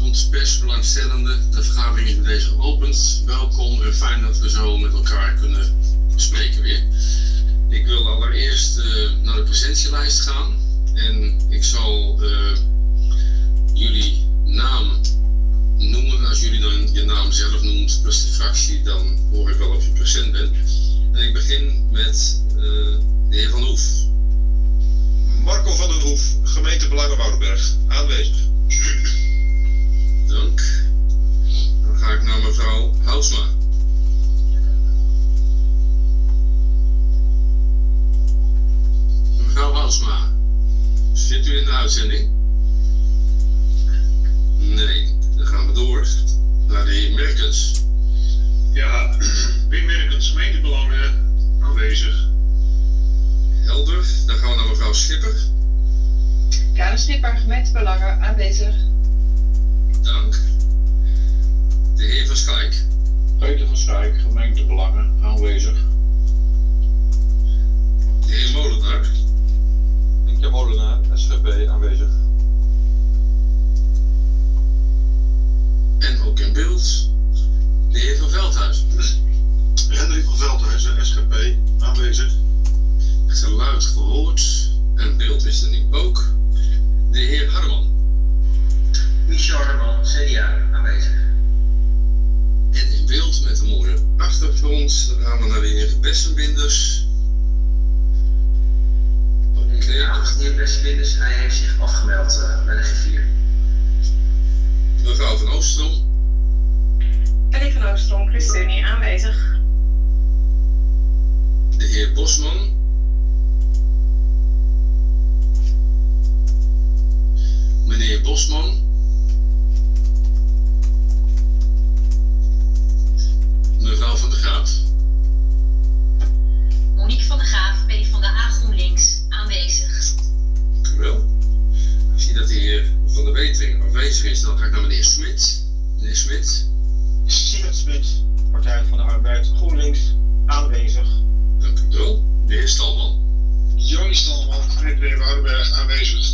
Goedenavond, persbelangstellenden. De vergadering is met deze geopend. Welkom en fijn dat we zo met elkaar kunnen spreken weer. Ik wil allereerst naar de presentielijst gaan. En ik zal jullie naam noemen. Als jullie dan je naam zelf noemt, plus de fractie, dan hoor ik wel of je present bent. En ik begin met de heer Van Hoef. Marco van den Hoef, gemeente Belangen Woudenberg, aanwezig. Dank. Dan ga ik naar mevrouw Houtsma. Mevrouw Houtsma, zit u in de uitzending? Nee, dan gaan we door naar de heer Merkens. Ja, Wim Merkens, gemeentebelangen, aanwezig. Helder, dan gaan we naar mevrouw Schipper. Karen Schipper, gemeentebelangen, aanwezig. Dank. De heer Van Schaik. Peter van Schaik, gemeentebelangen, aanwezig. De heer Molenaar. Henk Molenaar, SGP, aanwezig. En ook in beeld de heer Van Veldhuizen. Hendrik van Veldhuizen, SGP, aanwezig. Geluid gehoord en beeld is er nu ook. De heer Harman. Michel Harman, CDA, aanwezig. En in beeld met een mooie achtergrond. Dan gaan we naar de heer Bessenbinders. Oké. Ja, de heer Bessenbinders, hij heeft zich afgemeld bij de G4. Mevrouw Van Oostrom. Ellie van Oostrom, ChristenUnie, aanwezig. De heer Bosman. Meneer Bosman. Mevrouw Van der Graaf. Monique van der Graaf, PvdA GroenLinks, aanwezig. Dank u wel. Ik zie dat de heer Van der Wetering aanwezig is. Dan ga ik naar meneer Smit. Meneer Smit. Siebert Smit, Partij van de Arbeid, GroenLinks, aanwezig. Dank u wel. De heer Stalman. Johnny Stalman, gemeente Woudenberg, aanwezig.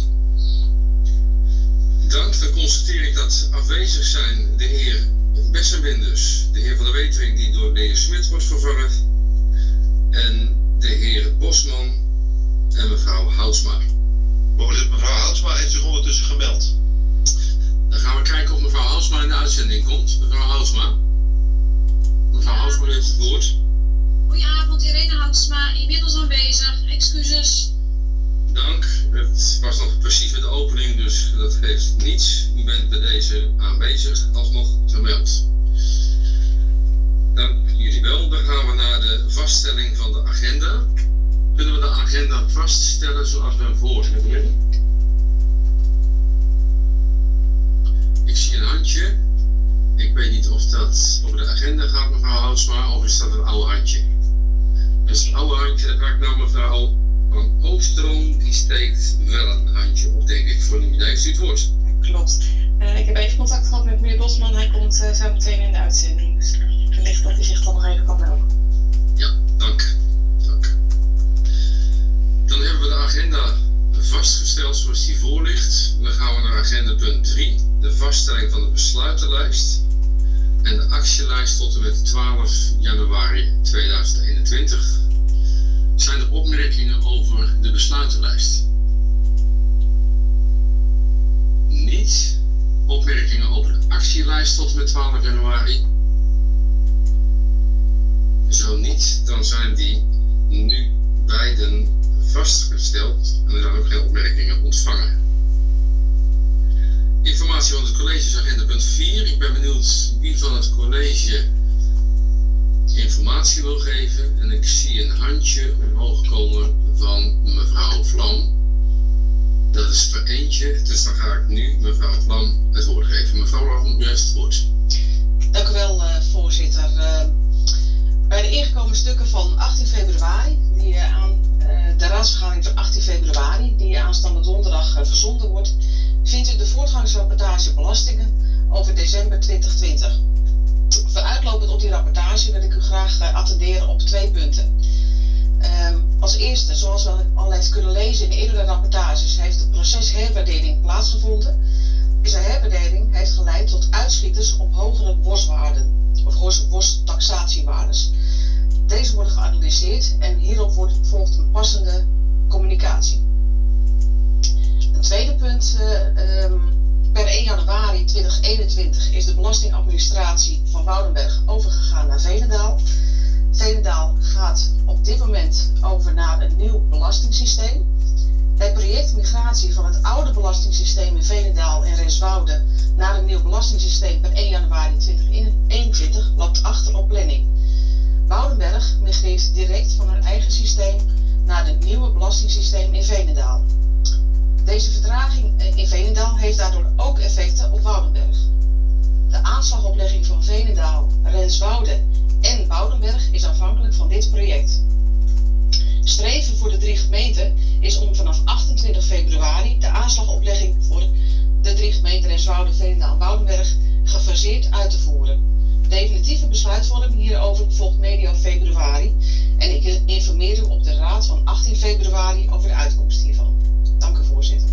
Dank. Dan constateer ik dat afwezig zijn de heer Bessenbinders, de heer Van der Wetering die door de heer Smit wordt vervangen en de heer Bosman en mevrouw Houtsma. Mevrouw Houtsma heeft zich ondertussen gemeld. Dan gaan we kijken of mevrouw Houtsma in de uitzending komt. Mevrouw Houtsma. Mevrouw Houtsma heeft het woord. Goedenavond, Irene Houtsma, inmiddels aanwezig. Excuses. Dank. Het was nog precies bij de opening, dus dat geeft niets. U bent bij deze aanwezig, alsnog gemeld. Dank jullie wel. Dan gaan we naar de vaststelling van de agenda. Kunnen we de agenda vaststellen zoals we hem voor hebben? Ik zie een handje. Ik weet niet of dat over de agenda gaat, mevrouw Houtsma, of is dat een oude handje? Dus het oude handje, dan ga ik naar mevrouw Van Oostrom, die steekt wel een handje op, denk ik, voor nu. Daar heeft u het woord. Klopt. Ik heb even contact gehad met meneer Bosman. Hij komt zo meteen in de uitzending. Dus wellicht dat hij zich dan nog even kan melden. Ja, dank. Dank. Dan hebben we de agenda vastgesteld zoals die voor ligt. Dan gaan we naar agenda punt 3. De vaststelling van de besluitenlijst. En de actielijst tot en met 12 januari 2021. Zijn er opmerkingen over de besluitenlijst? Niet. Opmerkingen over de actielijst tot en met 12 januari? Zo niet, dan zijn die nu beiden vastgesteld en er zijn ook geen opmerkingen ontvangen. Informatie van het college is agenda punt 4. Ik ben benieuwd wie van het college informatie wil geven en ik zie een handje omhoog komen van mevrouw Vlam. Dat is er eentje, dus dan ga ik nu mevrouw Vlam het woord geven. Mevrouw Vlam, u heeft het woord. Dank u wel, voorzitter. Bij de ingekomen stukken van 18 februari, die aan de raadsvergadering van 18 februari, die aanstaande donderdag verzonden wordt, vindt u de voortgangsrapportage belastingen over december 2020. Vooruitlopend op die rapportage wil ik u graag attenderen op 2 punten. Als eerste, zoals we al heeft kunnen lezen in eerdere rapportages, heeft de procesherwaardering plaatsgevonden. Deze herbedeling heeft geleid tot uitschieters op hogere boswaarden of bostaxatiewaardes. Deze worden geanalyseerd en hierop volgt een passende communicatie. Een tweede punt, per 1 januari 2021 is de belastingadministratie van Woudenberg overgegaan naar Veenendaal. Veenendaal gaat op dit moment over naar een nieuw belastingssysteem. Het project migratie van het oude belastingssysteem in Veenendaal en Renswoude naar een nieuw belastingssysteem per 1 januari 2021 loopt achter op planning. Woudenberg migreert direct van haar eigen systeem naar het nieuwe belastingssysteem in Veenendaal. Deze vertraging in Veenendaal heeft daardoor ook effecten op Woudenberg. De aanslagoplegging van Veenendaal, Renswoude en Woudenberg is afhankelijk van dit project. Streven voor de 3 gemeenten is om vanaf 28 februari de aanslagoplegging voor de 3 gemeenten Renswoude, Veenendaal en Woudenberg gefaseerd uit te voeren. Definitieve besluitvorming hierover volgt medio februari en ik informeer u op de raad van 18 februari over de uitkomst hiervan. Dank u, voorzitter.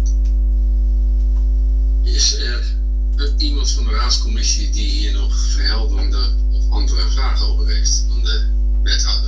Is er iemand van de raadscommissie die hier nog verhelderende of andere vragen over heeft dan de wethouder?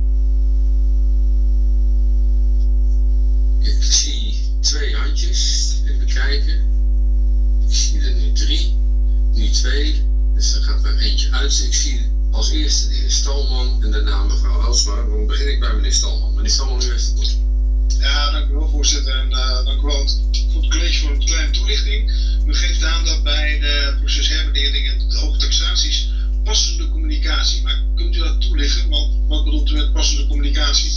Ik zie 2 handjes. Even kijken. Ik zie er nu 3. Nu 2. Dus er gaat er eentje uit. Ik zie als eerste de heer Stalman en daarna mevrouw Halsma. Dan begin ik bij meneer Stalman. Meneer Stalman, u heeft het woord. Ja, dank u wel, voorzitter. En dank u wel voor het college voor een kleine toelichting. U geeft aan dat bij de procesherbedeling en de hoge taxaties passende communicatie. Maar kunt u dat toelichten? Want wat bedoelt u met passende communicatie?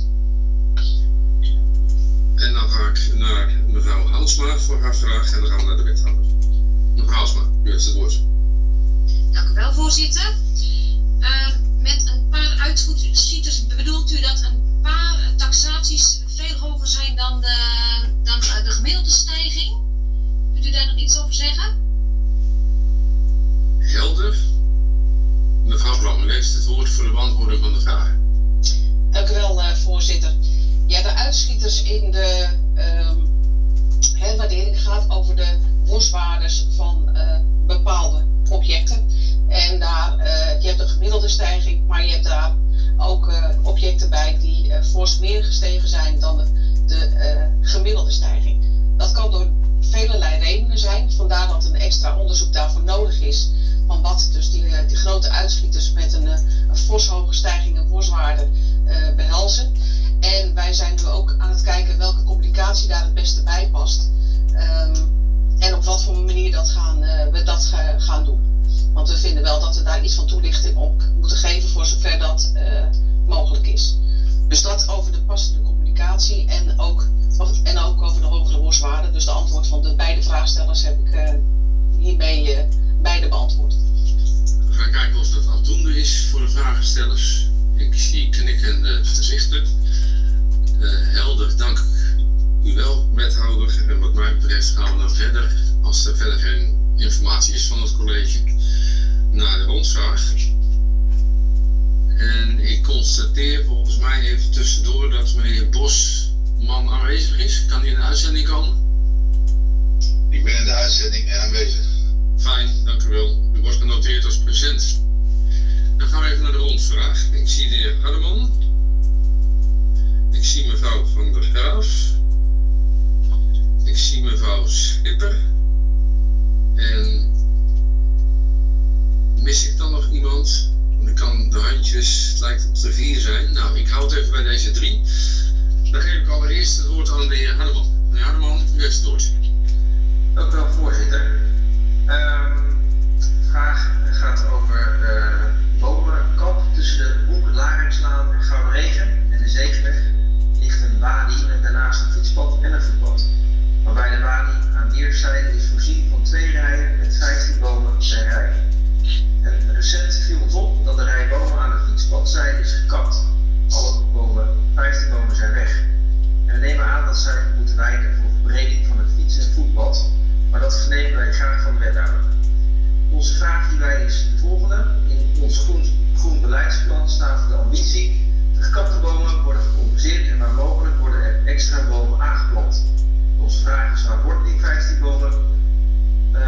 En dan ga ik naar mevrouw Halsma voor haar vraag en dan gaan we naar de wethouder. Mevrouw Halsma, u heeft het woord. Dank u wel, voorzitter. Met een paar uitschieters bedoelt u dat een paar taxaties veel hoger zijn dan de gemiddelde stijging? Kunt u daar nog iets over zeggen? Helder. Mevrouw Blam, u heeft het woord voor de beantwoording van de vraag. Dank u wel, voorzitter. Ja, de uitschieters in de herwaardering gaat over de boswaardes van bepaalde objecten. En daar, je hebt een gemiddelde stijging, maar je hebt daar ook objecten bij die fors meer gestegen zijn dan de gemiddelde stijging. Dat kan door velelei redenen zijn, vandaar dat een extra onderzoek daarvoor nodig is van wat dus die grote uitschieters met een fors hoge stijging in boswaarde behelzen. En wij zijn nu ook aan het kijken welke communicatie daar het beste bij past. En op wat voor manier we dat gaan doen. Want we vinden wel dat we daar iets van toelichting op moeten geven voor zover dat mogelijk is. Dus dat over de passende communicatie en ook over de hogere boswaarde. Dus de antwoord van de beide vraagstellers heb ik hiermee beide beantwoord. We gaan kijken of dat afdoende is voor de vragenstellers. Ik zie knikkende gezichten. Helder, dank u wel, wethouder. En wat mij betreft gaan we dan verder, als er verder geen informatie is van het college, naar de rondvraag. En ik constateer volgens mij even tussendoor dat meneer Bosman aanwezig is. Kan hij in de uitzending komen? Ik ben in de uitzending en aanwezig. Fijn, dank u wel. U wordt genoteerd als present. Dan gaan we even naar de rondvraag. Ik zie de heer Hardeman. Ik zie mevrouw Van der Graaf. Ik zie mevrouw Schipper. En mis ik dan nog iemand? Dan kan de handjes, het lijkt op de 4 zijn. Nou, ik hou het even bij deze 3. Dan geef ik allereerst het woord aan de heer Hardeman. Meneer Hardeman, u heeft het woord. Dank u wel, voorzitter. De vraag gaat over bomenkamp tussen de Hoek, Laringslaan en Gouden en de Zeekweg. Ligt een wadi met daarnaast een fietspad en een voetpad. Waarbij de wadi aan weerszijden is voorzien van 2 rijen met 15 bomen per rij. En recent viel ons op dat de rij bomen aan de fietspadzijde is gekapt. Alle bomen, 15 bomen zijn weg. En we nemen aan dat zij moeten wijken voor verbreding van het fiets- en voetpad. Maar dat vernemen wij graag van de wethouder. Onze vraag hierbij is de volgende. In ons groen beleidsplan staat de ambitie: de gekapte bomen worden gecompenseerd en waar mogelijk worden er extra bomen aangeplant. Onze vraag is: waar worden die 15 bomen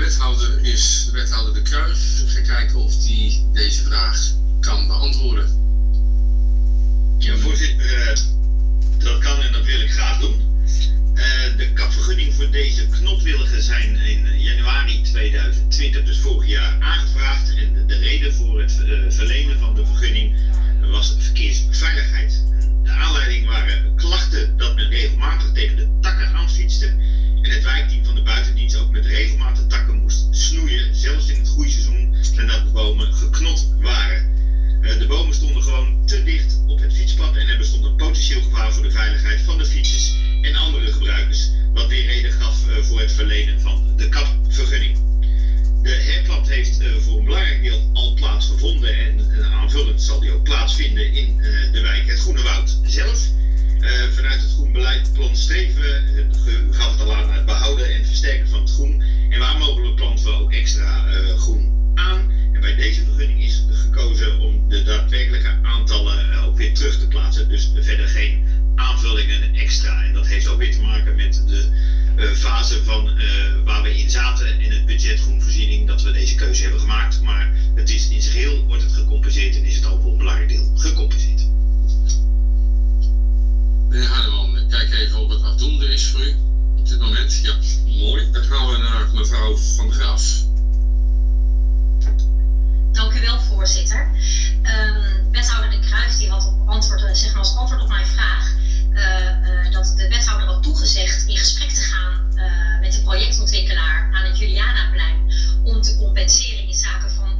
wethouder is de wethouder De Kruijf. Ik ga kijken of die deze vraag kan beantwoorden. Ja, voorzitter, dat kan en dat wil ik graag doen. De kapvergunning voor deze knotwilligen zijn in januari 2020, dus vorig jaar, aangevraagd. En de reden voor het verlenen van de vergunning was verkeersveiligheid. De aanleiding waren klachten dat men regelmatig tegen de takken aanfietste. En het wijkteam van de buitendienst ook met regelmatig takken moest snoeien, zelfs in het groeiseizoen, nadat de bomen geknot waren. De bomen stonden gewoon te dicht op het fietspad en er bestond een potentieel gevaar voor de veiligheid van de fietsers en andere gebruikers, wat weer reden gaf voor het verlenen van de kapvergunning. De herplant heeft voor een belangrijk deel al plaatsgevonden en aanvullend zal die ook plaatsvinden in de wijk Het Groene Woud zelf. Vanuit het groen beleidplan streven, u gaf het al aan, het behouden en versterken van het groen. En waar mogelijk planten we ook extra groen aan. En bij deze vergunning is gekozen om de daadwerkelijke aantallen ook weer terug te plaatsen. Dus verder geen aanvullingen extra. En dat heeft ook weer te maken met de fase van waar we in zaten in het budget groenvoorziening, dat we deze keuze hebben gemaakt. Maar het is in zijn geheel wordt het gecompenseerd en is het ook voor een belangrijk deel gecompenseerd. Meneer Hardeman, kijk even of het afdoende is voor u op dit moment. Ja, mooi. Dan gaan we naar mevrouw Van der Graaf. Dank u wel, voorzitter. Wethouder De Kruijf die had als antwoord op mijn vraag dat de wethouder had toegezegd in gesprek te gaan met de projectontwikkelaar aan het Julianaplein om te compenseren in zaken van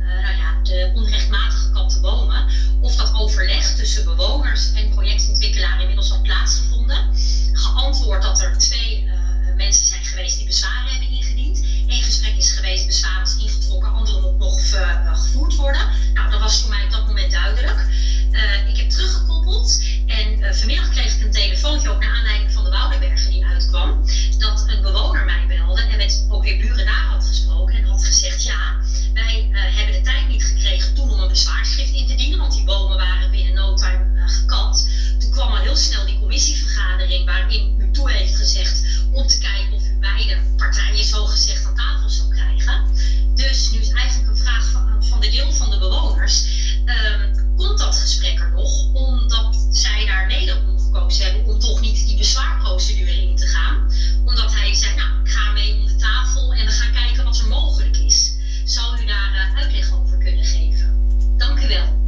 de onrechtmatig gekapte bomen. Of dat overleg tussen bewoners en projectontwikkelaar inmiddels al plaatsgevonden. Geantwoord dat er 2 mensen zijn geweest die bezwaren hebben ingediend. 1 gesprek is geweest, bezwaar is ingetrokken, andere moet nog gevoerd worden. Nou, dat was voor mij op dat moment duidelijk. Ik heb teruggekoppeld en vanmiddag kreeg ik een telefoontje ook naar aanleiding van de Woudenbergen die uitkwam. Dat een bewoner mij belde en met ook weer buren daar had gesproken en had gezegd ja, wij hebben de tijd niet gekregen toen om een bezwaarschrift in te dienen, want die bomen waren binnen no time gekapt. Toen kwam al heel snel die commissievergadering waarin u toe heeft gezegd om te kijken of u beide partijen zo gezegd aan tafel zou krijgen. Dus nu is eigenlijk een vraag van de deel van de bewoners. Komt dat gesprek er nog, omdat zij daar mede om gekozen hebben om toch niet die bezwaarprocedure in te gaan? Omdat hij zei, nou, ik ga mee om de tafel en we gaan kijken wat er mogelijk is. Zou u daar uitleg over kunnen geven? Dank u wel.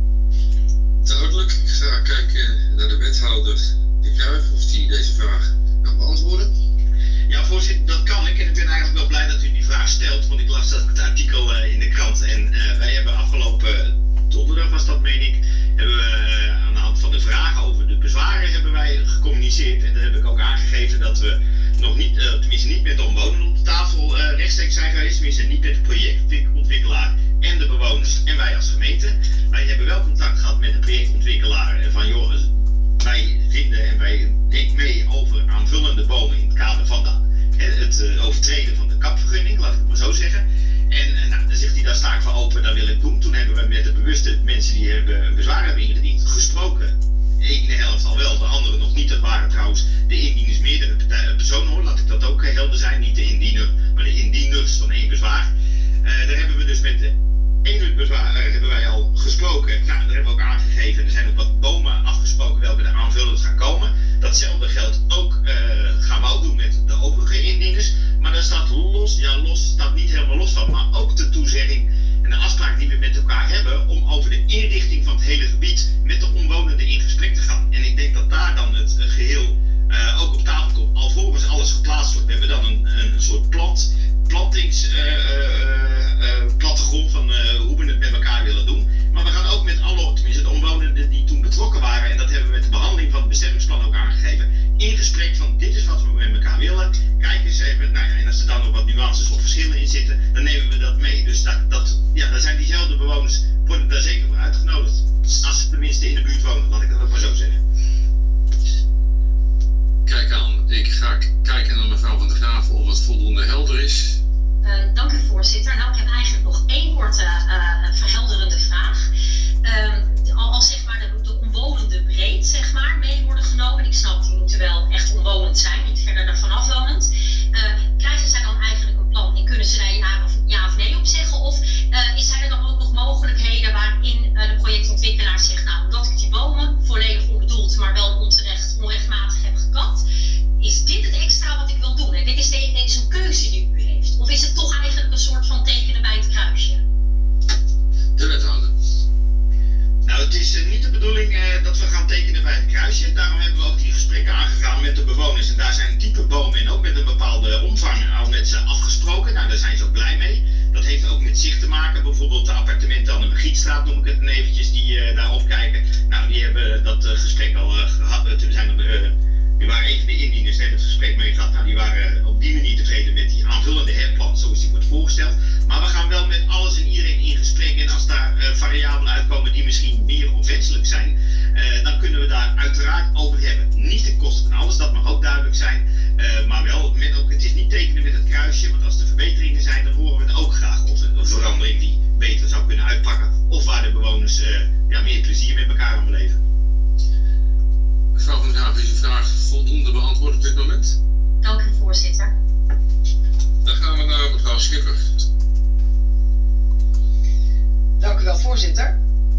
Duidelijk. Ik ga kijken naar de wethouder De Kruijf of die deze vraag kan beantwoorden. Ja, voorzitter, dat kan ik. En ik ben eigenlijk wel blij dat u die vraag stelt, want ik las dat het artikel in de krant. En wij hebben afgelopen donderdag, was dat meen ik, hebben we aan de hand van de vragen over de bezwaren hebben wij gecommuniceerd. En daar heb ik ook aangegeven dat we nog niet, tenminste niet met de omwonenden op de tafel rechtstreeks zijn geweest. Tenminste niet met de projectontwikkelaar en de bewoners en wij als gemeente. Wij hebben wel contact gehad met de projectontwikkelaar van joh, wij vinden en wij denken mee over aanvullende bomen in het kader van het overtreden van de kapvergunning, laat ik het maar zo zeggen. En dan zegt hij, daar sta ik voor open, dat wil ik doen. Toen hebben we met de bewuste mensen die een bezwaar hebben ingediend gesproken. Eén de helft al wel, de andere nog niet. Dat waren trouwens de indieners meerdere personen hoor, laat ik dat ook helder zijn. Niet de indiener, maar de indieners van 1 bezwaar. Daar hebben we dus met de 1 bezwaar hebben wij al gesproken. Nou, daar hebben we ook aangegeven. Er zijn ook wat bomen afgesproken welke er aanvullend gaan komen. Datzelfde geldt ook, gaan we ook doen met de overige indieners. Maar daar staat staat niet helemaal los van, maar ook de toezegging en de afspraak die we met elkaar hebben om over de inrichting van het hele gebied met de omwonenden in gesprek te gaan. En ik denk dat daar dan het geheel ook op tafel komt, alvorens alles geplaatst wordt. We hebben dan een soort plattegrond van hoe we het met elkaar willen doen. Maar we gaan ook met alle, tenminste de omwonenden die toen betrokken waren, en dat hebben we met de behandeling van het bestemmingsplan ook aangegeven, in gesprek van dit is wat we met elkaar willen. Kijk eens even, nou ja, en als er dan nog wat nuances of verschillen in zitten, dan nemen we dat mee. Dus daar zijn diezelfde bewoners, worden daar zeker voor uitgenodigd. Als ze tenminste in de buurt wonen, laat ik dat ook maar zo zeggen. Kijk aan, ik ga kijken naar mevrouw Van der Graaf of het voldoende helder is. Dank u, voorzitter. Nou, ik heb eigenlijk nog 1 korte verhelderende vraag. Als zeg maar de omwonenden breed zeg maar, mee worden genomen, ik snap die moeten wel echt omwonend zijn, niet verder daarvan afwonend. Krijgen zij dan eigenlijk een plan en kunnen ze daar ja verzekeraar zegt, nou, omdat ik die bomen volledig onbedoeld, maar wel onrechtmatig heb gekapt, is dit het extra wat ik wil doen? En dit is een keuze die u heeft. Of is het toch eigenlijk een soort van tekenen bij het kruisje? De wethouder. Nou, het is niet de bedoeling dat we gaan tekenen bij het kruisje. Daarom hebben we ook die gesprekken aangegaan met de bewoners. En daar zijn type bomen en ook met een bepaalde omvang al met ze afgesproken. Nou, daar zijn ze ook blij mee. Dat heeft ook met zicht te maken. Bijvoorbeeld de appartementen aan de Magietstraat, noem ik het eventjes, die daar opkijken. Nou, die hebben dat gesprek al gehad. Die waren even de indieners, net het gesprek mee gehad. Nou, die waren op die manier tevreden met die aanvullende herplan zoals die wordt voorgesteld. Maar we gaan wel met alles en iedereen in gesprek. En als daar variabelen uitkomen die misschien meer onwenselijk zijn, dan kunnen we daar uiteraard over hebben. Niet ten koste van alles, dat mag ook duidelijk zijn. Maar wel, het is niet tekenen met het kruisje, want als er verbeteringen zijn, dan horen we het ook graag. Of een verandering die beter zou kunnen uitpakken. Of waar de bewoners meer plezier met elkaar aan beleven. Mevrouw van der Graaf, is uw vraag voldoende beantwoord op dit moment? Dank u, voorzitter. Dan gaan we naar mevrouw Schipper. Dank u wel, voorzitter.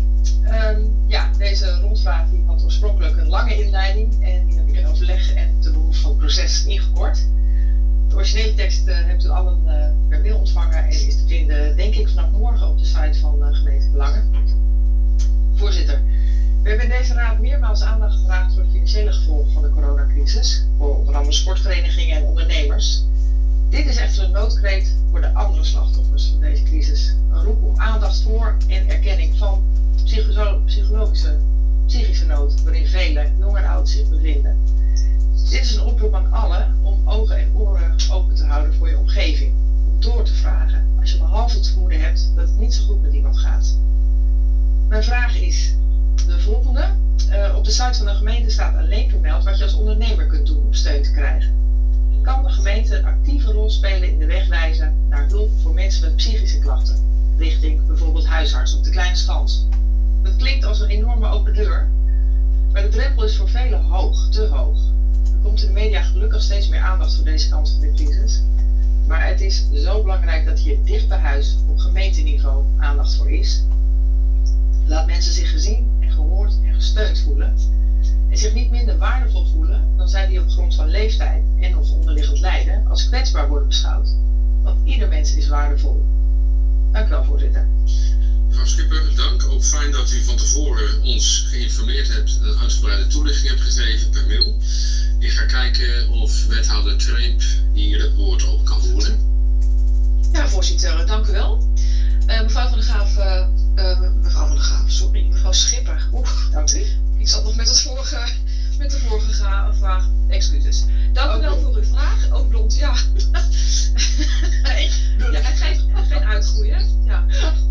Deze rondvraag die had oorspronkelijk een lange inleiding en die heb ik in overleg en te behoeve van het proces ingekort. De originele tekst hebt u allen per mail ontvangen en is te vinden, denk ik, vanaf morgen op de site van Gemeente Belangen. Voorzitter, we hebben in deze raad meermaals aandacht gevraagd voor de financiële gevolgen van de coronacrisis, voor onder andere sportverenigingen en ondernemers. Dit is echter een noodkreet voor de andere slachtoffers van deze crisis. Een roep om aandacht voor en erkenning van psychische nood, waarin velen, jong en oud, zich bevinden. Dit is een oproep aan allen om ogen en oren open te houden voor je omgeving. Om door te vragen als je behalve het vermoeden hebt dat het niet zo goed met iemand gaat. Mijn vraag is de volgende. Op de site van de gemeente staat alleen vermeld wat je als ondernemer kunt doen om steun te krijgen. Kan de gemeente een actieve rol spelen in de weg wijzen naar hulp voor mensen met psychische klachten, richting bijvoorbeeld huisarts op de Kleine Schans? Dat klinkt als een enorme open deur, maar de drempel is voor velen hoog, te hoog. Er komt in de media gelukkig steeds meer aandacht voor deze kant van de crisis, maar het is zo belangrijk dat hier dicht bij huis op gemeenteniveau aandacht voor is. Laat mensen zich gezien en gehoord en gesteund voelen en zich niet minder waardevol voelen dan zij die op grond van leeftijd en of onderliggend lijden als kwetsbaar worden beschouwd. Want ieder mens is waardevol. Dank u wel, voorzitter. Mevrouw Schipper, dank. Ook fijn dat u van tevoren ons geïnformeerd hebt en een uitgebreide toelichting hebt gegeven per mail. Ik ga kijken of wethouder Treep hier het woord op kan voeren. Ja, voorzitter, dank u wel. Mevrouw Schipper. Dank u. Ik zat nog met de vorige vraag. Excuses. Dank u wel voor uw vraag. Ook blond, ja. Geen uitgroeien. Ja.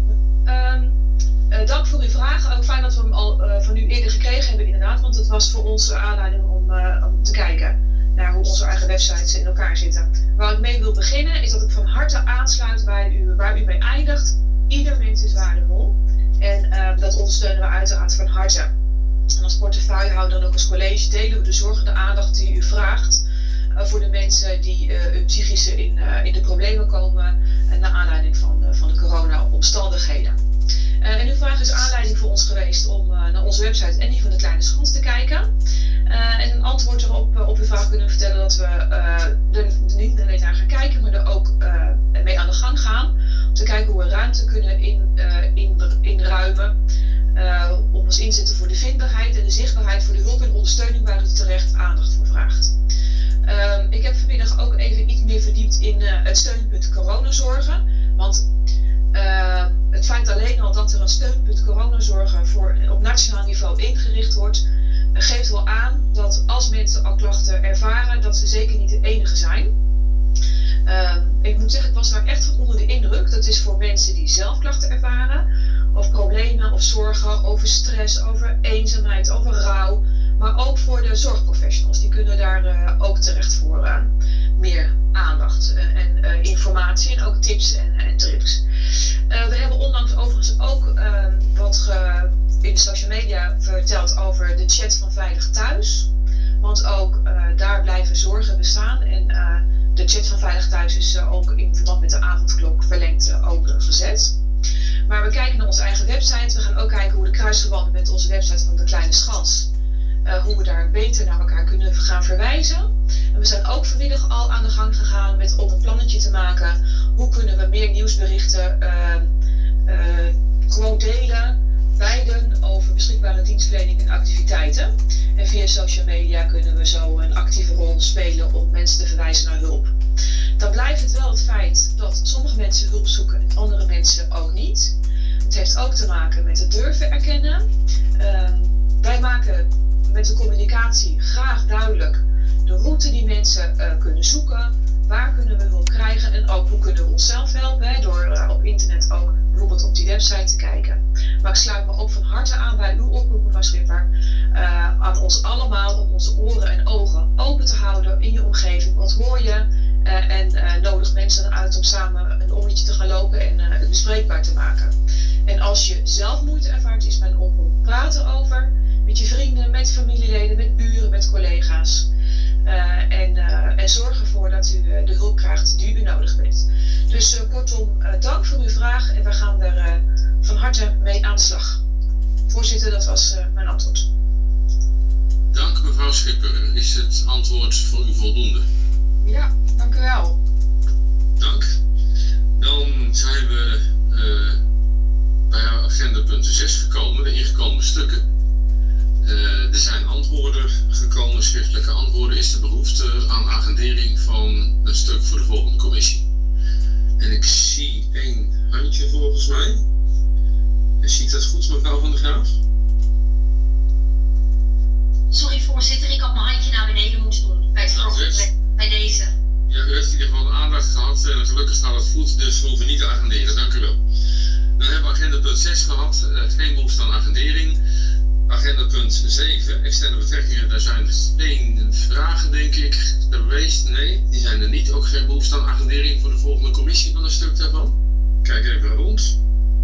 Dank voor uw vraag. Ook fijn dat we hem al van u eerder gekregen hebben, inderdaad. Want het was voor ons aanleiding om te kijken naar hoe onze eigen websites in elkaar zitten. Waar ik mee wil beginnen is dat ik van harte aansluit waar u bij eindigt. Ieder mens is waardevol. En dat ondersteunen we uiteraard van harte. En als portefeuillehouder en ook als college delen we de zorg en de aandacht die u vraagt voor de mensen die psychisch in de problemen komen naar aanleiding van de corona-omstandigheden. En uw vraag is aanleiding voor ons geweest om naar onze website en die van de Kleine Schans te kijken. En een antwoord erop op uw vraag kunnen vertellen dat we er niet alleen naar gaan kijken, maar er ook mee aan de gang gaan. Om te kijken hoe we ruimte kunnen inruimen. Om ons inzetten voor de vindbaarheid en de zichtbaarheid voor de hulp en ondersteuning waar u terecht aandacht voor vraagt. Ik heb vanmiddag ook even iets meer verdiept in het steunpunt coronazorgen. Want het feit alleen al dat er een steunpunt coronazorgen op nationaal niveau ingericht wordt, geeft wel aan dat als mensen al klachten ervaren, dat ze zeker niet de enige zijn. Ik moet zeggen, ik was daar echt van onder de indruk. Dat is voor mensen die zelf klachten ervaren, of problemen of zorgen over stress, over eenzaamheid, over rouw. Maar ook voor de zorgprofessionals, die kunnen daar ook terecht voor meer aandacht en informatie en ook tips en tricks. We hebben onlangs overigens ook wat in de social media verteld over de chat van Veilig Thuis. Want ook daar blijven zorgen bestaan. En de chat van Veilig Thuis is ook in verband met de avondklok verlengd ook gezet. Maar we kijken naar onze eigen website. We gaan ook kijken hoe de kruisverbanden met onze website van de Kleine Schans, hoe we daar beter naar elkaar kunnen gaan verwijzen. En we zijn ook vanmiddag al aan de gang gegaan om een plannetje te maken. Hoe kunnen we meer nieuwsberichten gewoon delen, wijden over beschikbare dienstverlening en activiteiten. En via social media kunnen we zo een actieve rol spelen om mensen te verwijzen naar hulp. Dan blijft het wel het feit dat sommige mensen hulp zoeken en andere mensen ook niet. Het heeft ook te maken met het durven erkennen. Wij maken met de communicatie graag duidelijk de route die mensen kunnen zoeken. Waar kunnen we hulp krijgen en ook hoe kunnen we onszelf helpen. Door op internet ook bijvoorbeeld op die website te kijken. Maar ik sluit me ook van harte aan bij uw oproep, mevrouw Schipper. Aan ons allemaal om onze oren en ogen open te houden in je omgeving. Wat hoor je? En nodig mensen uit om samen een ommetje te gaan lopen en het bespreekbaar te maken. En als je zelf moeite ervaart, is mijn oproep praten over. Met je vrienden, met familieleden, met buren, met collega's. En zorg ervoor dat u de hulp krijgt die u nodig heeft. Dus kortom, dank voor uw vraag en we gaan er van harte mee aan de slag. Voorzitter, dat was mijn antwoord. Dank mevrouw Schipper. Is het antwoord voor u voldoende? Ja, dank u wel. Dank. Dan zijn we bij agenda punt 6 gekomen, de ingekomen stukken. Er zijn antwoorden gekomen, schriftelijke antwoorden. Is de behoefte aan agendering van een stuk voor de volgende commissie. En ik zie 1 handje volgens mij. Zie ik dat goed, mevrouw Van der Graaf? Sorry voorzitter, ik had mijn handje naar beneden moeten doen. Bij deze. Ja, u heeft in ieder geval de aandacht gehad en gelukkig staat het goed, dus we hoeven niet te agenderen. Dank u wel. Dan hebben we agenda punt 6 gehad, geen behoefte aan agendering. Agenda punt 7, externe betrekkingen, daar zijn geen vragen denk ik geweest. Nee, die zijn er niet. Ook geen behoefte aan agendering voor de volgende commissie van een stuk daarvan. Kijk even rond.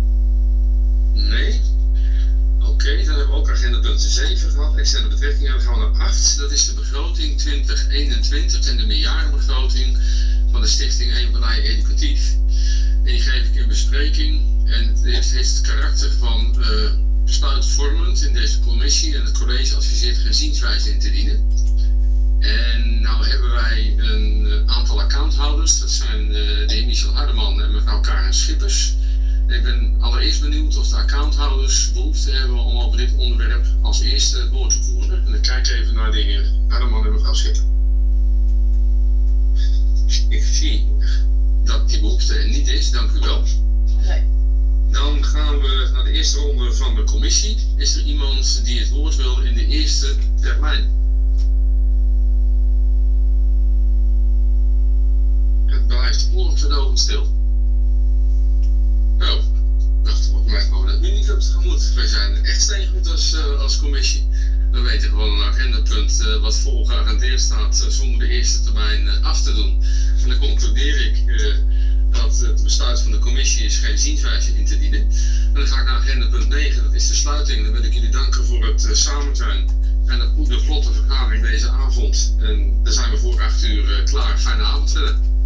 Nee. Oké, dan hebben we ook agenda punt 7 gehad, externe betrekkingen. Dan gaan we naar 8, dat is de begroting 2021 en de meerjarenbegroting van de Stichting Evenpartij Educatief. En die geef ik in bespreking en het heeft het karakter van besluitvormend in deze commissie en het college adviseert geen zienswijze in te dienen. En nou hebben wij een aantal accounthouders, dat zijn de heer Michel Hardeman en mevrouw Karen Schippers. En ik ben allereerst benieuwd of de accounthouders behoefte hebben om over dit onderwerp als eerste het woord te voeren. En dan kijk even naar de heer Hardeman en mevrouw Schipper. Ik zie dat die behoefte er niet is, dank u wel. Nee. Dan gaan we naar de eerste ronde van de commissie. Is er iemand die het woord wil in de eerste termijn? Het blijft oorverdovend stil. Oh, dacht ik mij gewoon dat unicum tegemoet. Wij zijn echt steengoed als commissie. We weten gewoon een agendapunt wat vol geagendeerd staat zonder de eerste termijn af te doen. En dan concludeer ik dat het besluit van de commissie is geen zienswijze in te dienen. En dan ga ik naar agenda punt 9, dat is de sluiting. Dan wil ik jullie danken voor het samen zijn en de vlotte vergadering deze avond. En dan zijn we voor 8 uur klaar. Fijne avond verder.